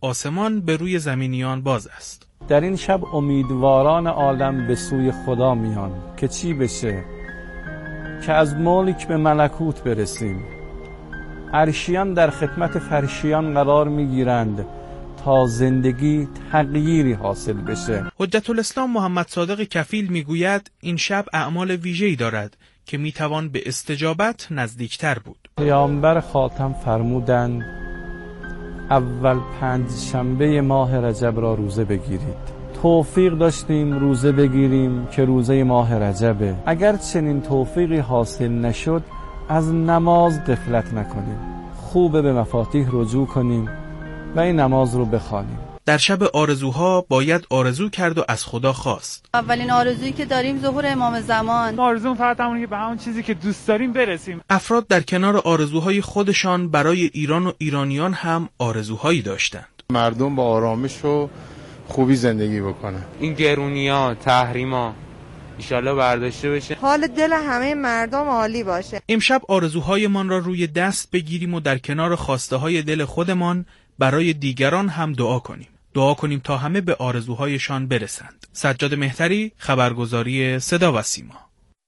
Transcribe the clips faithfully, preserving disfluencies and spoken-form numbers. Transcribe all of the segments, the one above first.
آسمان به روی زمینیان باز است. در این شب امیدواران عالم به سوی خدا میان که چی بشه؟ که از ملک به ملکوت برسیم. عرشیان در خدمت فرشیان قرار میگیرند تا زندگی تغییری حاصل بشه. حجت الاسلام محمد صادق کفیل میگوید این شب اعمال ویژه‌ای دارد که میتوان به استجابت نزدیکتر بود. پیامبر خاتم فرمودند اول پنج شنبه ماه رجب را روزه بگیرید. توفیق داشتیم روزه بگیریم که روزه ماه رجبه. اگر چنین توفیقی حاصل نشد از نماز غفلت نکنیم. خوبه به مفاتیح رجوع کنیم و این نماز رو بخوانیم. در شب آرزوها باید آرزو کرد و از خدا خواست. اولین آرزویی که داریم ظهور امام زمان. آرزوم فقط همونه که به همون چیزی که دوست داریم برسیم. افراد در کنار آرزوهای خودشان برای ایران و ایرانیان هم آرزوهایی داشتند. مردم با آرامش و خوبی زندگی بکنن. این گرونی‌ها، تحریما انشالله برداشته بشه. حال دل همه مردم عالی باشه. امشب آرزوهایمان را روی دست بگیریم و در کنار خواسته های دل خودمان برای دیگران هم دعا کنیم. دعا کنیم تا همه به آرزوهایشان برسند. سجاد مهتری، خبرگزاری صدا و سیما.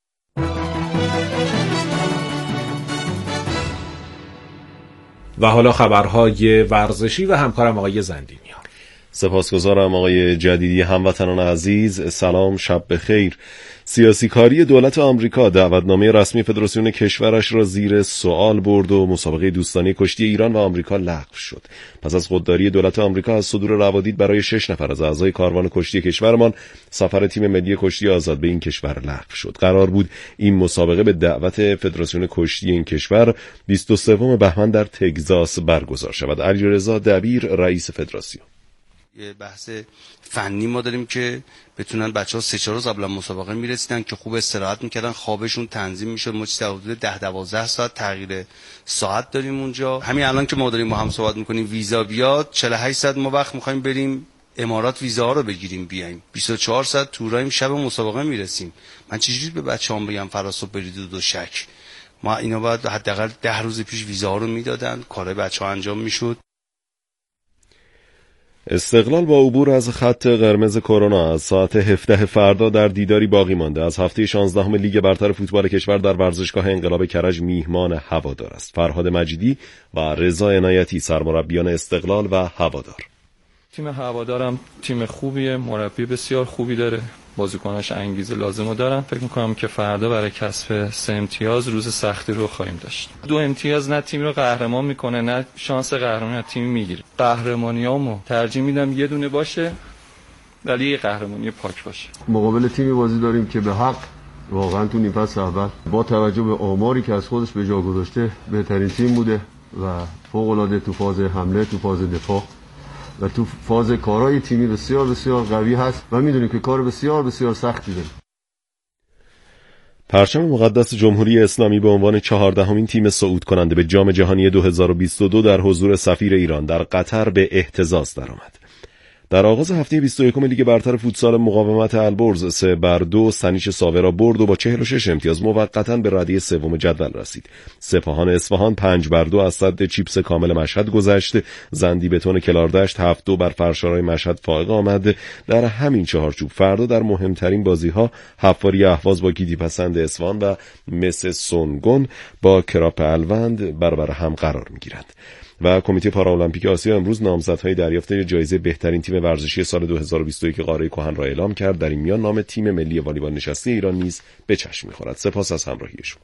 و حالا خبرهای ورزشی و همکارم آقای زندینیان. سپاسگزارم آقای جدیدی. هموطنان عزیز سلام، شب بخیر. سیاسی کاری دولت آمریکا دعوتنامه رسمی فدراسیون کشورش را زیر سوال برد و مسابقه دوستانه کشتی ایران و آمریکا لغو شد. پس از خودداری دولت آمریکا از صدور روادید برای شش نفر از اعضای کاروان کشتی کشورمان، سفر تیم ملی کشتی آزاد به این کشور لغو شد. قرار بود این مسابقه به دعوت فدراسیون کشتی این کشور بیست و سوم بهمن در تگزاس برگزار شود. علیرضا دبیر رئیس فدراسیون: یه بحث فنی ما داریم که بتونن بچه‌ها سه چهار روز قبل مسابقه میرسیدن که خوب استراحت میکردن، خوابشون تنظیم میشد. ما چیزی حدود ده دوازده ساعت تغییر ساعت داریم اونجا. همین الان که ما داریم با هم صحبت میکنیم ویزا بیاد چهل و هشت ساعت ما وقت میخوایم بریم امارات ویزاها رو بگیریم بیایم. بیست و چهار ساعت تورایم، شب مسابقه میرسیم. من چجوری به بچه‌ام بگم فراسو برید و دو شک؟ ما اینا باید حداقل ده روز پیش ویزاها رو میدادن، کارهای بچه‌ها انجام میشد. استقلال با عبور از خط قرمز کرونا از ساعت هفده فردا در دیداری باقی مانده از هفته شانزدهم لیگ برتر فوتبال کشور در ورزشگاه انقلاب کرج میهمان هوادار است. فرهاد مجیدی و رضا عنایتی سرمربیان استقلال و هوادار. تیم هوادارم تیم خوبیه، مربی بسیار خوبی داره، بازیکناش انگیزه لازمو دارن. فکر میکنم که فردا برای کسب سه امتیاز روز سختی رو خواهیم داشت. دو امتیاز نه تیم رو قهرمان میکنه نه شانس قهرمانی تیم میگیره. قهرمانیامو ترجیح میدم یه دونه باشه ولی یه قهرمانی پاک باشه. مقابل تیمی بازی داریم که به حق واقعا تو نیم فصل اول با توجه به آماری که از خودش به جا گذاشته بهترین تیم بوده و فوق العاده تو فاز حمله، تو فاز دفاع و تو فاز کارهای تیمی بسیار بسیار قوی هست و میدونیم که کار بسیار بسیار سختی داره. پرچم مقدس جمهوری اسلامی به عنوان چهاردهمین تیم صعود کننده به جام جهانی دو هزار و بیست و دو در حضور سفیر ایران در قطر به اهتزاز درآمد. در آغاز هفته بیست و یکم لیگ برتر فوتسال مقاومت البرز سه بر دو سنیش ساوه را برد و با چهل و شش امتیاز موقتا به رده سوم جدول رسید. سپاهان اصفهان پنج بر دو از صد چیپس کامل مشهد گذشت. زندی بتون کلاردشت هفت دو بر فرشارای مشهد فائق آمد. در همین چهارچوب فردا در مهمترین بازی‌ها حفاری اهواز با گیدی پسند اصفهان و مس سونگون با کراپ الوند برابر هم قرار می‌گیرند. و کمیته پارالمپیک آسیا امروز نامزدهای دریافت جایزه بهترین تیم ورزشی سال دو هزار و بیست و یک قاره کهن را اعلام کرد. در این میان نام تیم ملی والیبال نشسته ایران نیز به چشم می‌خورد. سپاس از همراهی شما.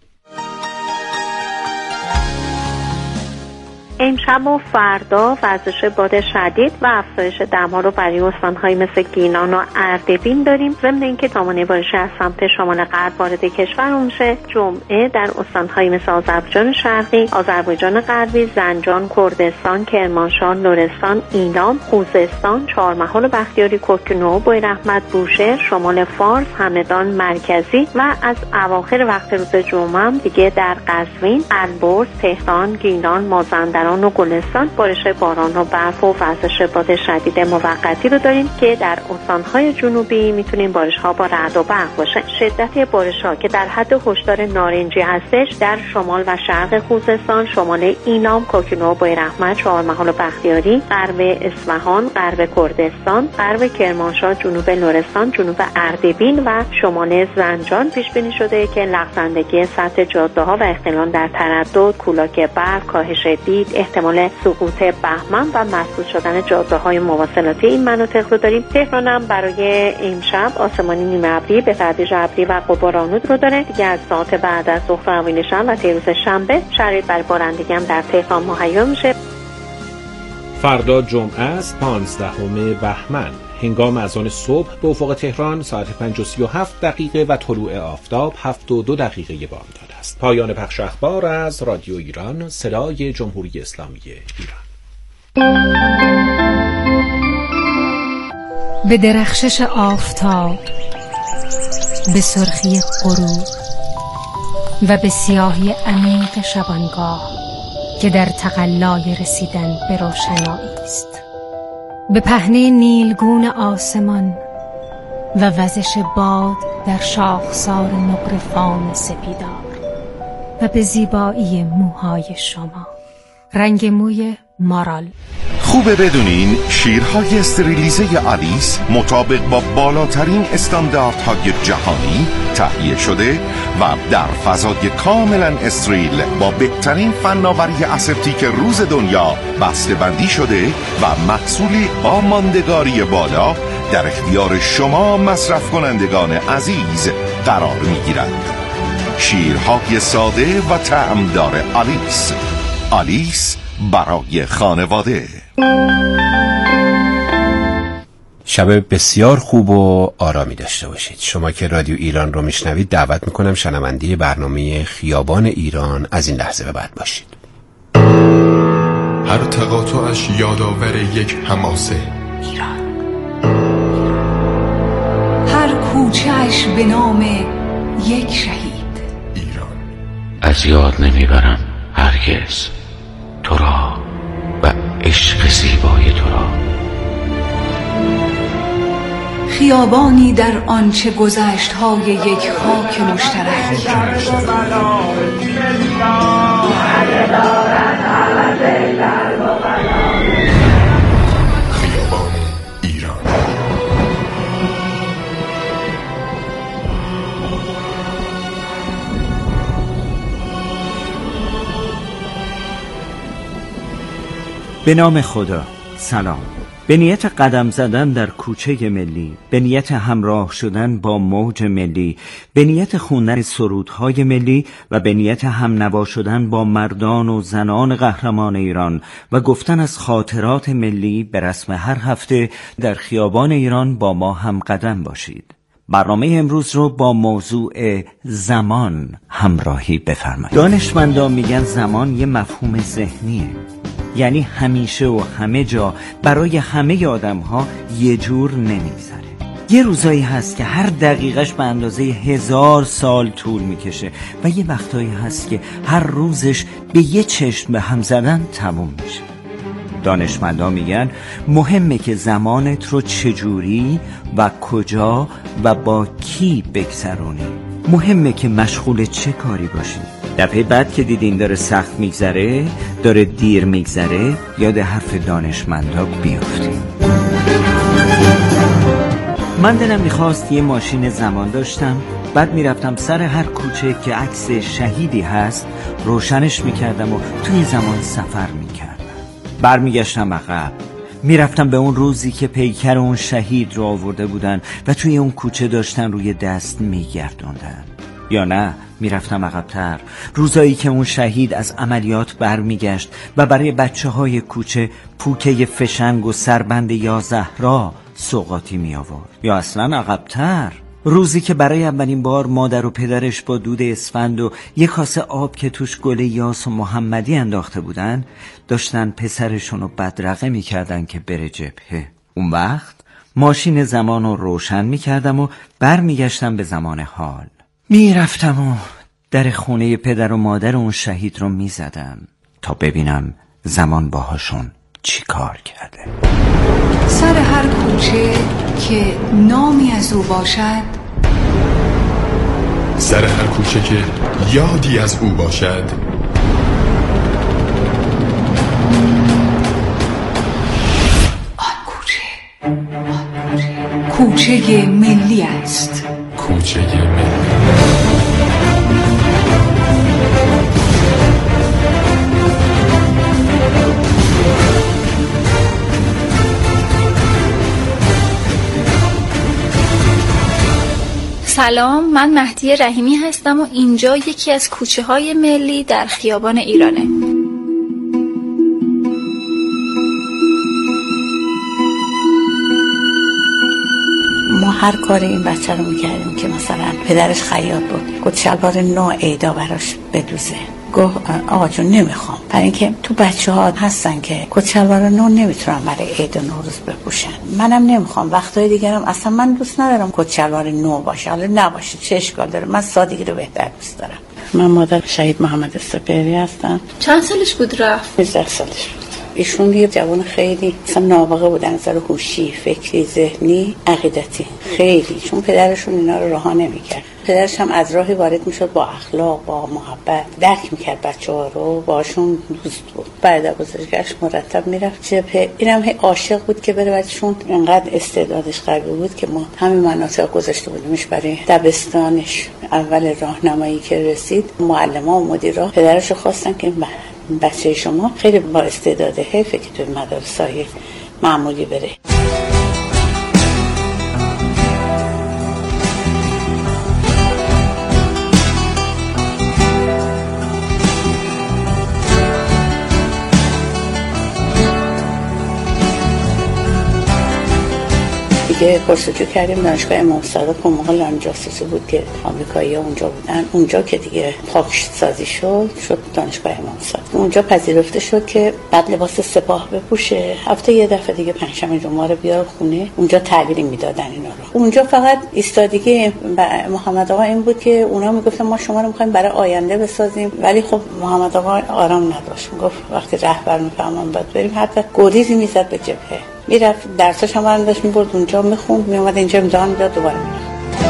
امشب و فردا وزش باد شدید و افزایش دما رو برای استان‌های مثل گیلان و اردبیل داریم. ضمن اینکه دامنه بارشی از سمت شمال غرب وارد کشور میشه. جمعه در استان‌های مثل آذربایجان شرقی، آذربایجان غربی، زنجان، کردستان، کرمانشاه، لرستان، ایلام، خوزستان، چهارمحال، بختیاری، کرک‌نو، بویراحمد، بوشهر، شمال فارس، همدان مرکزی و از اواخر وقت روز جمعه هم دیگه در قزوین، البرز، تهران، گیلان، مازندران، گیلان و گلستان بارش‌های باران و برف و وزش باد شدید موقتی رو داریم که در استان‌های جنوبی میتونیم بارش‌ها با رعد و برق باشه. شدت بارش‌ها که در حد هشدار نارنجی هستش در شمال و شرق خوزستان، شمال اینام، کوکنو، بویراحمد، چهارمحال و بختیاری، غرب اصفهان، غرب کردستان، غرب کرمانشاه، جنوب لرستان، جنوب اردبیل و شمال زنجان پیش بینی شده که لغزندگی سطح جاده‌ها و اختلال در تردد، کولاک برق، کاهش دید، احتمال سقوط بهمن و مسدود شدن جاده‌های مواصلاتی این مناطق رو داریم. تهران هم برای امشب آسمانی نیمه ابری به تدریج ابری و غبارآلود رو داره. دیگه از ساعت بعد از ظهر و اوایل شب و روز شنبه شرایط برای بارندگی هم در تهران مهیا میشه. فردا جمعه است پانزدهم بهمن. هنگام اذان صبح به افق تهران ساعت پنج و سی و هفت دقیقه و طلوع آفتاب هفت و دو دقیقه بامداد است. پایان پخش اخبار از رادیو ایران، صدای جمهوری اسلامی ایران. به درخشش آفتاب، به سرخی غروب و به سیاهی عمیق شبانگاه که در تقلای رسیدن به روشنایی است، به پهنه نیلگون آسمان و وزش باد در شاخسار نقره‌فام سپیدار و به زیبایی موهای شما، رنگ موی مارال. خوبه بدونین شیرهای استریلیزه آلیس مطابق با بالاترین استانداردهای جهانی تهیه شده و در فضای کاملا استریل با بهترین فناوری اسپتیک روز دنیا بسته بندی شده و محصولی با ماندگاری بالا در اختیار شما مصرف کنندگان عزیز قرار میگیرد. شیرهای ساده و طعمدار آلیس. آلیس برای خانواده. شب بسیار خوب و آرامی داشته باشید. شما که رادیو ایران رو میشنوید دعوت میکنم شنونده برنامه خیابان ایران از این لحظه به بعد باشید. هر تقاطعش یادآور یک حماسه. ایران. هر کوچه‌اش به نام یک شهید. ایران. از یاد نمیبرم هرگز تو را و عشق زیبای تو را. خیابانی در آنچه گذشت های یک خاک مشترک. خیابان ایران. به نام خدا. سلام. به نیت قدم زدن در کوچه ملی، به نیت همراه شدن با موج ملی، به نیت خوندن سرودهای ملی و به نیت همنوا شدن با مردان و زنان قهرمان ایران و گفتن از خاطرات ملی به رسم هر هفته در خیابان ایران با ما هم قدم باشید. برنامه امروز رو با موضوع زمان همراهی بفرمایید. دانشمندان میگن زمان یه مفهوم ذهنیه، یعنی همیشه و همه جا برای همه آدم ها یه جور نمیگذره. یه روزایی هست که هر دقیقش به اندازه هزار سال طول میکشه و یه وقتایی هست که هر روزش به یه چشم به هم زدن تموم میشه. دانشمندان میگن مهمه که زمانت رو چجوری و کجا و با کی بگذرونی. مهمه که مشغول چه کاری باشی. دفعه بعد که دیدین داره سخت میگذره، داره دیر میگذره، یاد حرف دانشمندا بیافتیم. من دلم میخواست یه ماشین زمان داشتم، بعد میرفتم سر هر کوچه که عکس شهیدی هست روشنش میکردم و توی زمان سفر میکردم. برمیگشتم عقب، میرفتم به اون روزی که پیکر اون شهید رو آورده بودن و توی اون کوچه داشتن روی دست میگردوندن. یا نه، میرفتم عقب‌تر، روزایی که اون شهید از عملیات برمیگشت و برای بچه های کوچه پوکه فشنگ و سربند یا زهرا سوغاتی می آورد. یا اصلا عقب‌تر، روزی که برای اولین بار مادر و پدرش با دود اسفند و یک کاسه آب که توش گل یاس و محمدی انداخته بودن داشتن پسرشون رو بدرقه می کردن که بره جبهه. اون وقت ماشین زمان رو روشن می کردم و برمیگشتم به زمان حال. می رفتم و در خونه پدر و مادر اون شهید رو می زدم تا ببینم زمان باهاشون چی کار کرده؟ سر هر کوچه که نامی از او باشد، سر هر کوچه که یادی از او باشد، آن کوچه آن کوچه کوچه ملی است. کوچه ملی. سلام، من مهدی رحیمی هستم و اینجا یکی از کوچه های ملی در خیابان ایرانه. ما هر کاری این بچه رو میکردیم که مثلا پدرش خیاط بود، گفت شلوار نو عیدا براش بدوزه، گفت آقا جون نمیخوام، برای اینکه تو بچه ها هستن که کچلوار نو نمیتونن برای عید و نوروز بپوشن. منم نمیخوام، وقتای دیگرم اصلا من دوست ندارم کچلوار نو باشه، حالا نباشه چه اشکال داره، من سادگی رو بهتر دوست دارم. من مادر شهید محمد سپهری هستم. چند سالش بود رفت؟ هجده سالش بود. ایشون یه جوان خیلی مثلا نابغه بود، نظر هوشی، فکری، ذهنی، عقیدتی، خیلی، چون پدرشون اینا رو رها نمی‌کرد. پدرش هم از راهی وارد میشد با اخلاق، با محبت، درک میکرد بچه‌ها رو، باشون دوست بود. بعد از بزرگش مرتب میرفت جبهه. اینم هی عاشق بود که بره، بچه‌شون انقدر استعدادش قوی بود که ما همین مناطق گذاشته بودیمش برای دبستانش. اول راهنمایی که رسید، معلم‌ها و مدیرا پدرش رو خواستن که بچه شما خیلی با استعداده، حیفه که توی مدرسه‌های معمولی بره. دیگه کورسجو کردیم دانشگاه امام صادق، اون موقع لان جاسوسی بود که آمریکایی‌ها اونجا بودن. اونجا که دیگه پاک سازی شد شد دانشگاه امام صادق. اونجا پذیرفته شد که بعد لباس سپاه بپوشه، هفته یه دفعه دیگه پنجشنبه جمعه رو بیاره خونه. اونجا تعلیم میدادن اینا رو. اونجا فقط ایستادگی محمد آقا این بود که اونا میگفتن ما شما رو می‌خوایم برای آینده بسازیم، ولی خب محمد آقا آرام نداشت. گفت وقتی رهبر میفهمن بعد بریم، حتی گریزی میزد به جبهه، میرفت درساش هم برندش میبرد اونجا میخوند، میامد اینجا امتحان میداد، دوباره میرفت.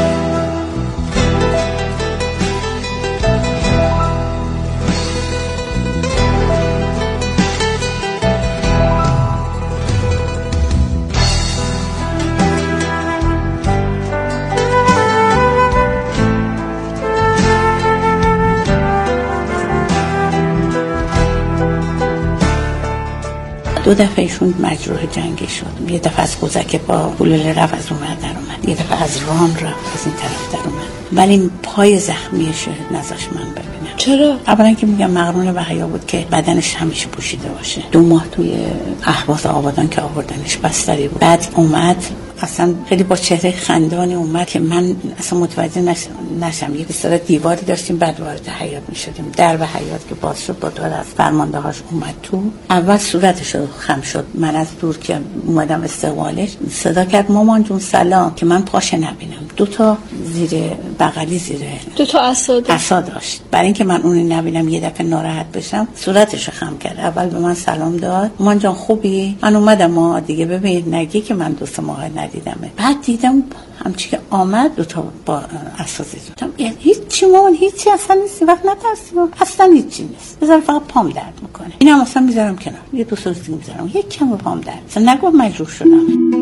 دو دفعه ایشون مجروح جنگی شد. یه دفعه از قزک با گلوله رفت از اون ور در اومد، یه دفعه از رام رفت از این طرف در اومد، ولی پای زخمیش نذاش من ببینم. چرا؟ اولا که میگم مقرون به حیا بود که بدنش همیشه پوشیده باشه. دو ماه توی اهواز آبادان که آوردنش بستری بود. بعد اومد اصلا خیلی با چهره خندانی اومد که من اصلا متوجه نشم, نشم. یه بسیار دیواری داشتیم، بعد وارد حیاط میشدیم. در به حیاط که باز شد با دور از فرماندهاش اومد تو. اول صورتش رو خم شد، من از دور که اومدم استقبالش صدا کرد مامان جون سلام، که من پاش نبینم. دو تا زیر بغلی زیره دو تا عصا عصا داشت. برای اینکه من اون نبینم یه دفعه ناراحت بشم صورتش رو خم کرد. اول به من سلام داد، مامان جان خوبی؟ من اومدم ما دیگه ببین نگی که من دو سه ماه ندیدمه. بعد دیدم همچی که آمد دو تا با اساسی دادم، یعنی هیچی مامان هیچی اصلا نیست، وقت نترسی اصلا هیچی نیست، بذار فقط پام درد میکنه. اینم اصلا میذارم کنار، یه دو سه روز دیگه میذارم، یک کم به پام درد. اصلا نگو مجروح شدم.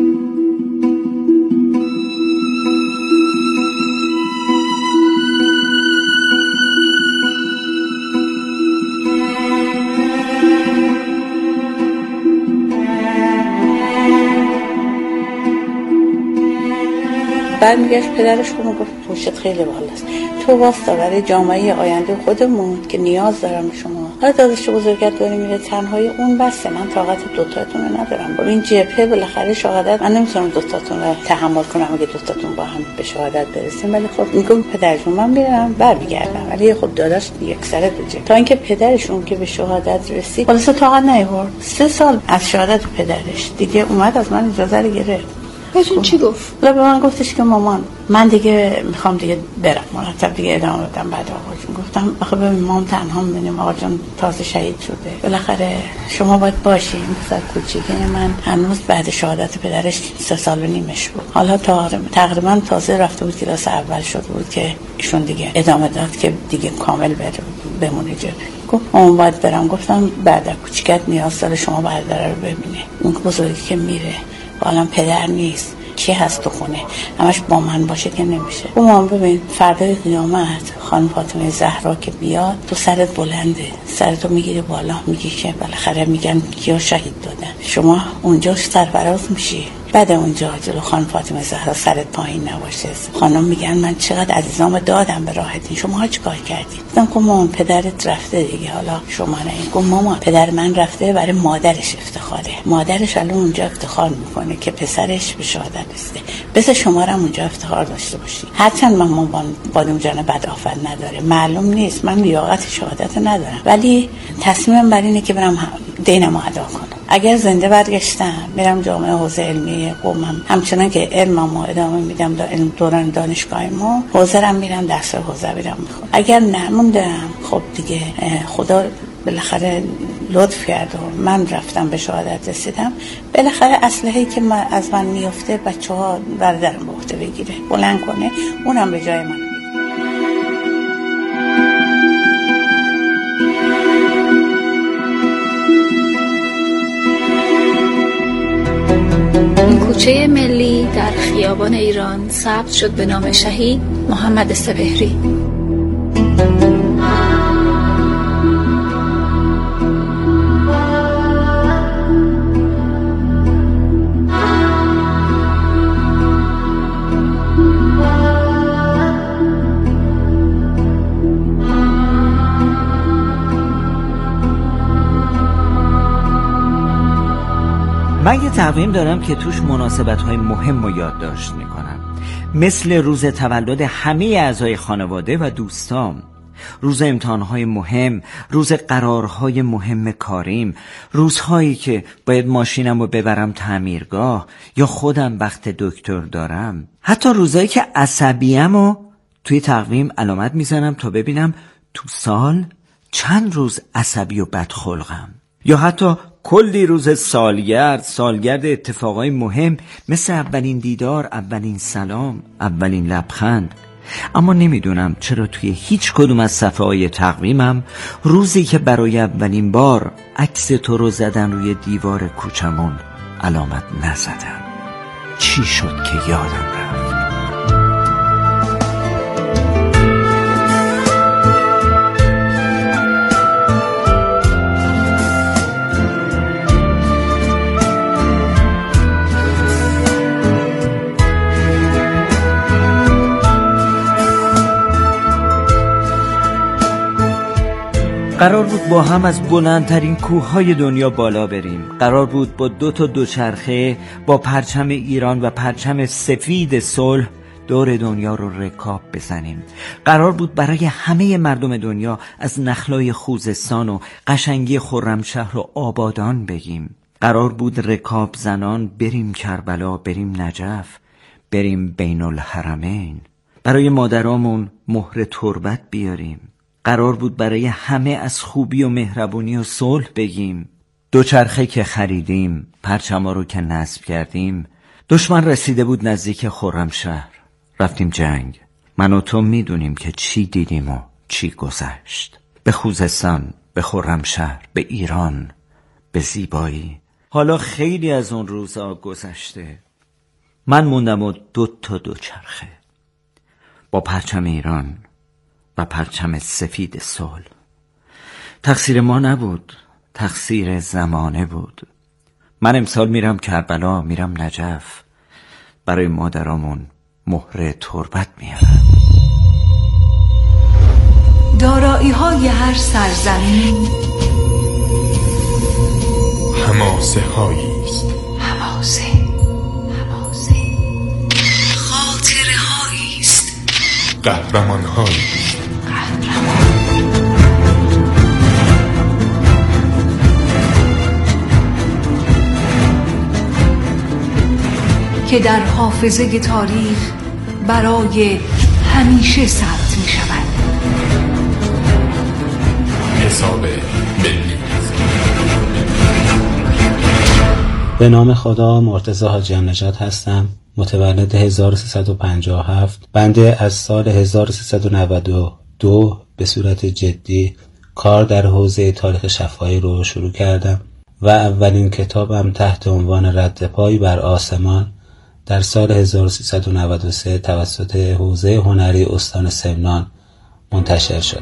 برمیگشت پدرش رو گفت پشت خیلی بالاست، تو واسطه برای جامعه آینده خودمون که نیاز دارم به شما. حالا داداش بزرگت داری میره تنهایی اون بسه، من طاقت دوتاتون رو ندارم. با این جبهه بالاخره شهادت من نمیتونم دوتاتون رو تحمل کنم اگه دوتاتون با هم به شهادت برسیم. ولی خب میگم پدرشون من میرم برمیگردم، ولی خب داداش یک سره دوجه تا اینکه پدرشون که به شهادت رسید خلاص طاقت نیاورد. سه سال از شهادت پدرش دیگه اومد از من اجازه رو گرفت. بهتون چی گفت؟ به من گفتش که مامان من دیگه میخوام دیگه برم مرتب دیگه ادامه بدم بعد آقا جون. گفتم آخه ببین مام تنها میبینیم آقا جون تازه شهید شده، بالاخره شما باید باشیم. پسر کوچیکه من هنوز بعد شهادت پدرش سه سال و نیمش بود، حالا تا تقریبا تازه رفته بود کلاس اول شده بود که ایشون دیگه ادامه داد که دیگه کامل بره بمونه جلوی. گفت اون باید برم. گفتم بعد کوچیکت نیاز داره شما برادر رو ببینه، اون بزرگی که میره حالا پدر نیست کی هست تو خونه همش با من باشه که نمیشه. اون ببین فردای قیامت خانم فاطمه زهرا که بیاد تو سرت بلنده، سرتو میگیره بالا، میگی که بالاخره میگن کیا شهید دادن، شما اونجا سرفراز میشی. بعد اونجا جلو خانم فاطمه زهرا سرت پایین نباشه، خانم میگن من چقدر عزیزام دادم به راحتین، شما چه کار کردید؟ گفتم که مامان پدرت رفته دیگه، حالا شما نه. گفت مامان پدر من رفته برای مادرش افتخاره، مادرش الان اونجا افتخار میکنه که پسرش به شهادت رسیده، بس شما هم اونجا افتخار داشته باشی. هرچند من مامان بادم جان بد آفت نداره، معلوم نیست من لیاقت شهادت ندارم، ولی تصمیمم بر اینه که برم دینمو ادا کنم. اگر زنده برگشتم میرم جامعه حوزه علمی قومم، همچنان که علممو ادامه میدم در علم دوران دانشگاهیمو، حوزه‌ام میرم درس حوزه میرم میخونم. اگر نموندم خب دیگه خدا بالاخره لطف کرد و من رفتم به شهادت رسیدم، بالاخره اسلحه‌ای که من از من میفته بچه‌ها برادرم به عهده بگیره بلند کنه، اونم به جای من. این کوچه ملی در خیابان ایران ثبت شد به نام شهید محمد سپهری. من یه تقویم دارم که توش مناسبت‌های مهم رو یادداشت میکنم، مثل روز تولد همه اعضای خانواده و دوستام، روز امتحانهای مهم، روز قرارهای مهم کاریم، روزهایی که باید ماشینم رو ببرم تعمیرگاه یا خودم وقت دکتر دارم، حتی روزهایی که عصبیم رو توی تقویم علامت میزنم تا ببینم تو سال چند روز عصبی و بدخلقم، یا حتی کلی روز سالگرد، سالگرد اتفاقای مهم مثل اولین دیدار، اولین سلام، اولین لبخند. اما نمیدونم چرا توی هیچ کدوم از صفحه های تقویمم روزی که برای اولین بار عکس تو رو زدن روی دیوار کوچمون علامت نزدم. چی شد که یادم رفت؟ قرار بود با هم از بلندترین کوههای دنیا بالا بریم، قرار بود با دو تا دوچرخه با پرچم ایران و پرچم سفید صلح دور دنیا رو رکاب بزنیم، قرار بود برای همه مردم دنیا از نخلای خوزستان و قشنگی خرمشهر و آبادان بگیم، قرار بود رکاب زنان بریم کربلا، بریم نجف، بریم بین الحرمین، برای مادرامون مهر تربت بیاریم، قرار بود برای همه از خوبی و مهربونی و صلح بگیم. دوچرخه که خریدیم، پرچما رو که نصب کردیم، دشمن رسیده بود نزدیک خرمشهر، رفتیم جنگ، من و تو میدونیم که چی دیدیم و چی گذشت، به خوزستان، به خرمشهر، به ایران، به زیبایی. حالا خیلی از اون روزا گذشته، من موندم و دو تا دوچرخه با پرچم ایران و پرچم سفید صلح. تقصیر ما نبود، تقصیر زمانه بود. من امسال میرم کربلا، میرم نجف، برای مادرامون مهر تربت میارم. دارایی های هر سرزمین حماسه هاییست، حماسه حماسه خاطره هاییست، قهرمان هاییست، که که در حافظه تاریخ برای همیشه ثبت می شود. حساب ملی. به نام خدا، مرتضی حاجیان نژاد هستم، متولد هزار و سیصد و پنجاه و هفت. بنده از سال هزار و سیصد و نود و دو به صورت جدی کار در حوزه تاریخ شفاهی رو شروع کردم و اولین کتابم تحت عنوان رد پای بر آسمان در سال هزار و سیصد و نود و سه توسط حوزه هنری استان سمنان منتشر شد.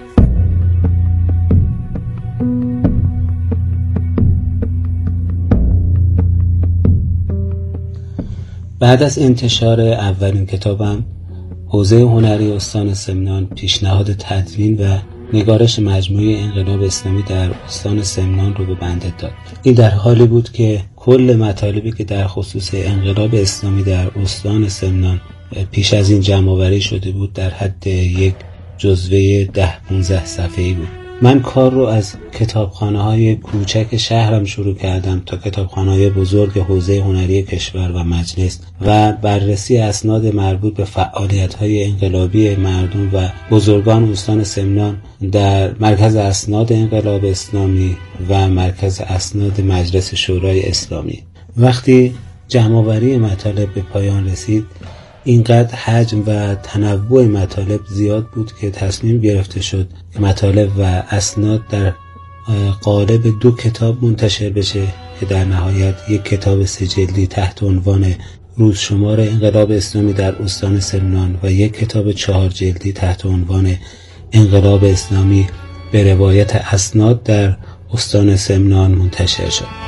بعد از انتشار اولین کتابم، حوزه هنری استان سمنان پیشنهاد تدوین و نگارش مجموعه انقلاب اسلامی در استان سمنان رو به بنده داد. این در حالی بود که کل مطالبی که در خصوص انقلاب اسلامی در استان سمنان پیش از این جمع‌آوری شده بود در حد یک جزوه ده پونزده صفحه‌ای بود. من کار رو از کتابخانه‌های کوچک شهرم شروع کردم تا کتابخانه‌های بزرگ حوزه هنری کشور و مجلس و بررسی اسناد مربوط به فعالیت‌های انقلابی مردم و بزرگان استان سمنان در مرکز اسناد انقلاب اسلامی و مرکز اسناد مجلس شورای اسلامی. وقتی جمع‌آوری مطالب به پایان رسید، اینقدر حجم و تنوع مطالب زیاد بود که تصمیم گرفته شد که مطالب و اسناد در قالب دو کتاب منتشر بشه که در نهایت یک کتاب سه جلدی تحت عنوان روزشمار انقلاب اسلامی در استان سمنان و یک کتاب چهار جلدی تحت عنوان انقلاب اسلامی به روایت اسناد در استان سمنان منتشر شد.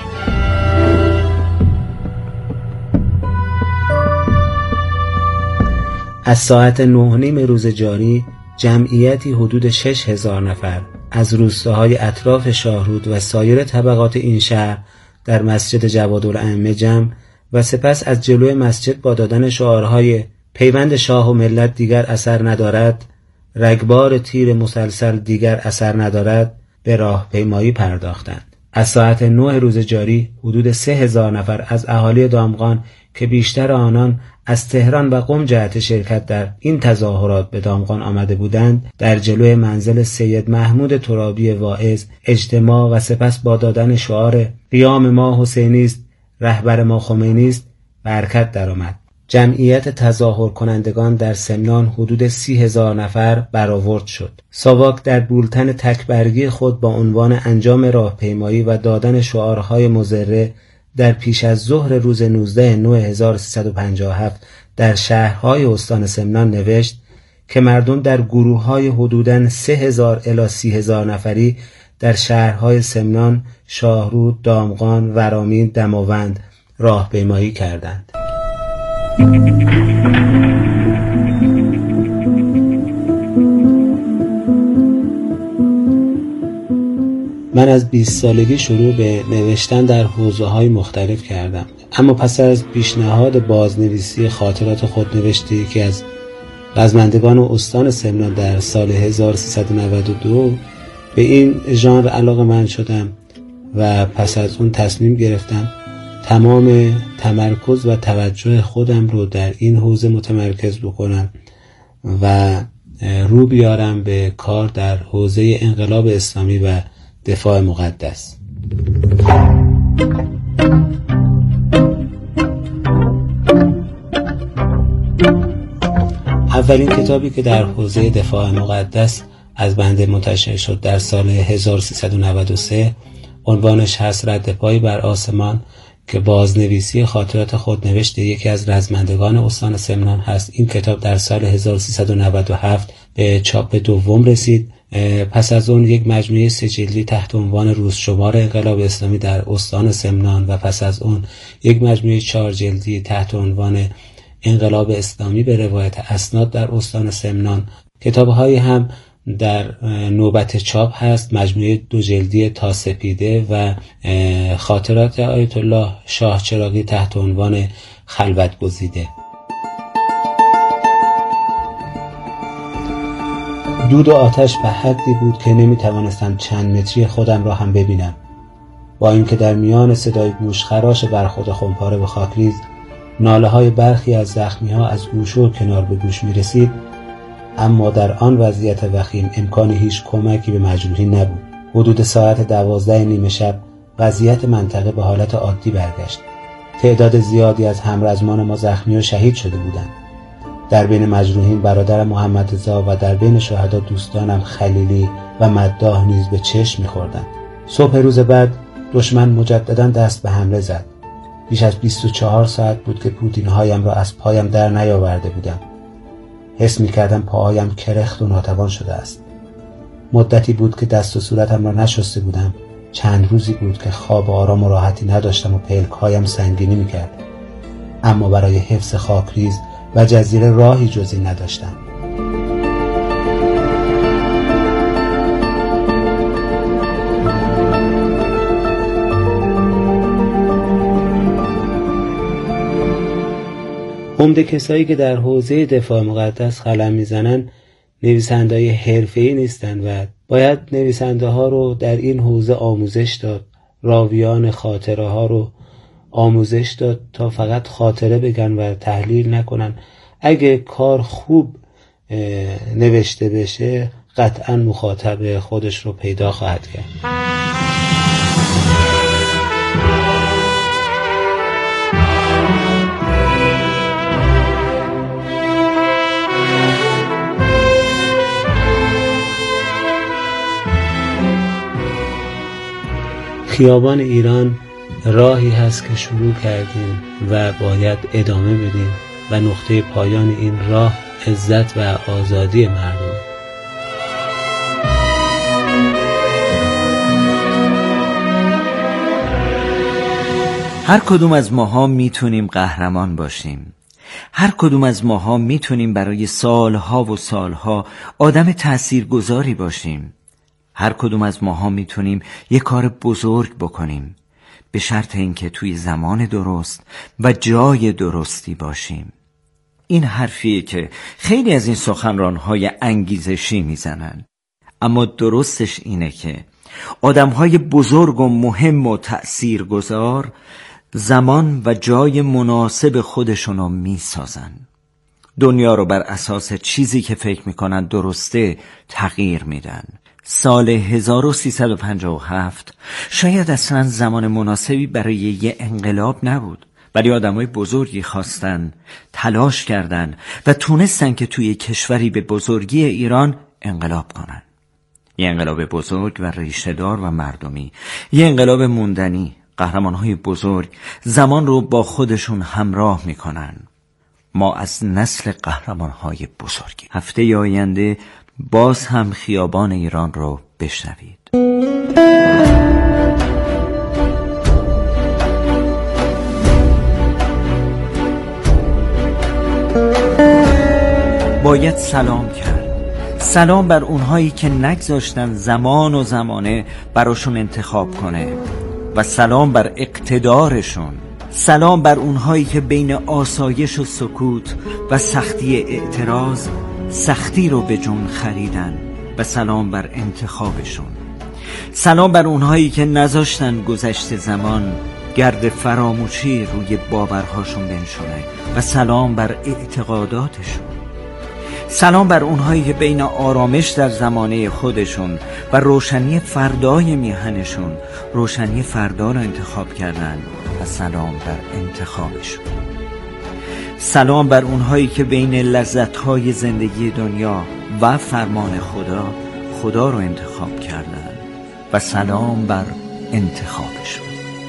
از ساعت نه و نیم روز جاری جمعیتی حدود شش هزار نفر از روستاهای اطراف شاهرود و سایر طبقات این شهر در مسجد جوادالائمه جمع و سپس از جلوی مسجد با دادن شعارهای پیوند شاه و ملت دیگر اثر ندارد، رگبار تیر مسلسل دیگر اثر ندارد، به راهپیمایی پرداختند. از ساعت نه روز جاری حدود سه هزار نفر از اهالی دامغان که بیشتر آنان از تهران و قم جهت شرکت در این تظاهرات به دامغان آمده بودند، در جلوی منزل سید محمود ترابی واعظ اجتماع و سپس با دادن شعار قیام ما حسینی است، رهبر ما خمینی است به حرکت درآمد. جمعیت تظاهر کنندگان در سمنان حدود سی هزار نفر برآورد شد. ساواک در بولتن تکبرگی خود با عنوان انجام راهپیمایی و دادن شعارهای مضره در پیش از ظهر روز نوزده نوامبر هزار و سیصد و پنجاه و هفت در شهرهای استان سمنان نوشت که مردم در گروه‌های حدوداً سه هزار الی سی هزار نفری در شهرهای سمنان، شاهرود، دامغان، ورامین، دماوند راهپیمایی کردند. من از بیست سالگی شروع به نوشتن در حوزه‌های مختلف کردم، اما پس از پیشنهاد بازنویسی خاطرات خودنوشته که از رزمندگان استان سمنان در سال هزار و سیصد و نود و دو به این ژانر علاقه‌مند شدم و پس از اون تصمیم گرفتم تمام تمرکز و توجه خودم رو در این حوزه متمرکز بکنم و رو بیارم به کار در حوزه انقلاب اسلامی و دفاع مقدس. اولین کتابی که در حوزه دفاع مقدس از بنده منتشر شد در سال هزار و سیصد و نود و سه عنوانش هست رد پای بر آسمان که بازنویسی خاطرات خودنوشته یکی از رزمندگان استان سمنان هست. این کتاب در سال هزار و سیصد و نود و هفت به چاپ دوم رسید. پس از اون یک مجموعه سه جلدی تحت عنوان روزشمار انقلاب اسلامی در استان سمنان و پس از اون یک مجموعه چهار جلدی تحت عنوان انقلاب اسلامی به روایت اسناد در استان سمنان. کتاب‌های هم در نوبت چاپ هست، مجموعه دو جلدی تا سپیده و خاطرات آیت الله شاه چراغی تحت عنوان خلوت گزیده. دود و آتش به حدی بود که نمی توانستم چند متری خودم را هم ببینم. با اینکه در میان صدای گوشخراش برخورد خمپاره به خاکریز ناله های برخی از زخمی ها از گوش و کنار به گوش می رسید، اما در آن وضعیت وخیم امکان هیچ کمکی به مجروحین نبود. حدود ساعت دوازده نیمه شب وضعیت منطقه به حالت عادی برگشت. تعداد زیادی از همرزمان ما زخمی و شهید شده بودند. در بین مجروحین برادر محمد رضا و در بین شهدا دوستانم خلیلی و مداح نیز به چشم می‌خوردند. صبح روز بعد دشمن مجددا دست به حمله زد. بیش از بیست و چهار ساعت بود که پوتین‌هایم را از پایم در نیاورده بودم. حس می‌کردم پاهایم کرخت و ناتوان شده است. مدتی بود که دست و صورتم را نشسته بودم. چند روزی بود که خواب آرام و راحتی نداشتم و پلک‌هایم سنگینی می‌کرد. اما برای حفظ خاکریز و جزیره راهی جزی نداشتم. عمده کسایی که در حوزه دفاع مقدس قلم میزنن نویسنده‌های حرفه‌ای نیستن و باید نویسنده ها رو در این حوزه آموزش داد. راویان خاطره ها رو آموزش داد تا فقط خاطره بگن و تحلیل نکنن. اگه کار خوب نوشته بشه قطعا مخاطب خودش رو پیدا خواهد کرد. خیابان ایران راهی هست که شروع کردیم و باید ادامه بدیم و نقطه پایان این راه عزت و آزادی مردم. هر کدوم از ماها میتونیم قهرمان باشیم. هر کدوم از ماها میتونیم برای سالها و سالها آدم تاثیرگذاری باشیم. هر کدوم از ماها میتونیم یک کار بزرگ بکنیم، به شرط اینکه توی زمان درست و جای درستی باشیم. این حرفیه که خیلی از این سخنران‌های انگیزشی میزنن، اما درستش اینه که آدم‌های بزرگ و مهم و تأثیرگذار زمان و جای مناسب خودشونو میسازن. دنیا رو بر اساس چیزی که فکر میکنن درسته تغییر میدن. سال هزار و سیصد و پنجاه و هفت شاید اصلا زمان مناسبی برای یه انقلاب نبود، ولی آدمای بزرگی خواستن، تلاش کردن و تونستن که توی کشوری به بزرگی ایران انقلاب کنن. یه انقلاب بزرگ و ریشه‌دار و مردمی، یه انقلاب موندنی. قهرمان‌های بزرگ زمان رو با خودشون همراه میکنن. ما از نسل قهرمان‌های بزرگی. هفته آینده باز هم خیابان ایران رو بشنوید. باید سلام کرد. سلام بر اونهایی که نگذاشتن زمان و زمانه براشون انتخاب کنه و سلام بر اقتدارشون. سلام بر اونهایی که بین آسایش و سکوت و سختی اعتراض سختی رو به جون خریدن و سلام بر انتخابشون. سلام بر اونهایی که نذاشتن گذشت زمان گرد فراموشی روی باورهاشون بنشونه و سلام بر اعتقاداتشون. سلام بر اونهایی که بین آرامش در زمانه خودشون و روشنی فردای میهنشون روشنی فردا رو انتخاب کردن و سلام بر انتخابشون. سلام بر اونهایی که بین لذت‌های زندگی دنیا و فرمان خدا خدا رو انتخاب کردن و سلام بر انتخابشون.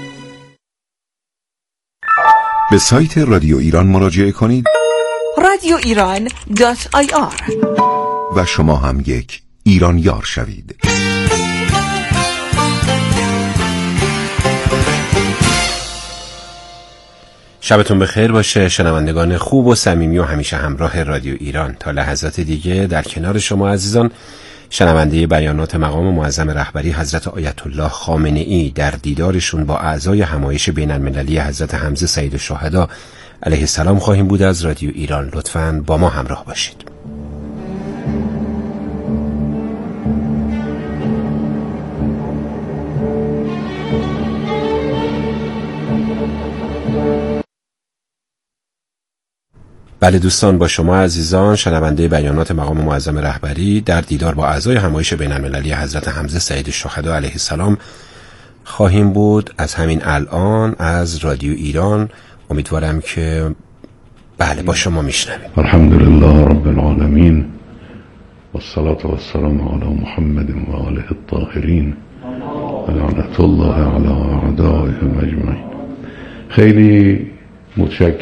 به سایت رادیو ایران مراجعه کنید رادیو ایران دات آی آر و شما هم یک ایرانیار شوید. شبتون بخیر باشه شنوندگان خوب و صمیمی و همیشه همراه رادیو ایران. تا لحظات دیگه در کنار شما عزیزان شنونده بیانات مقام معظم رهبری حضرت آیت الله خامنه ای در دیدارشون با اعضای همایش بین المللی حضرت حمزه سید الشهدا علیه السلام خواهیم بود. از رادیو ایران لطفاً با ما همراه باشید. بله دوستان، با شما عزیزان شنونده بیانات مقام معظم رهبری در دیدار با اعضای همایش بین المللی حضرت حمزه سید الشهدا علیه السلام خواهیم بود از همین الان از رادیو ایران. امیدوارم که بله با شما میشنویم. الحمدلله رب العالمین والصلاة والسلام علی محمد و آله الطاهرین لعنت الله علی اعدائهم اجمعین. خیلی متشکرم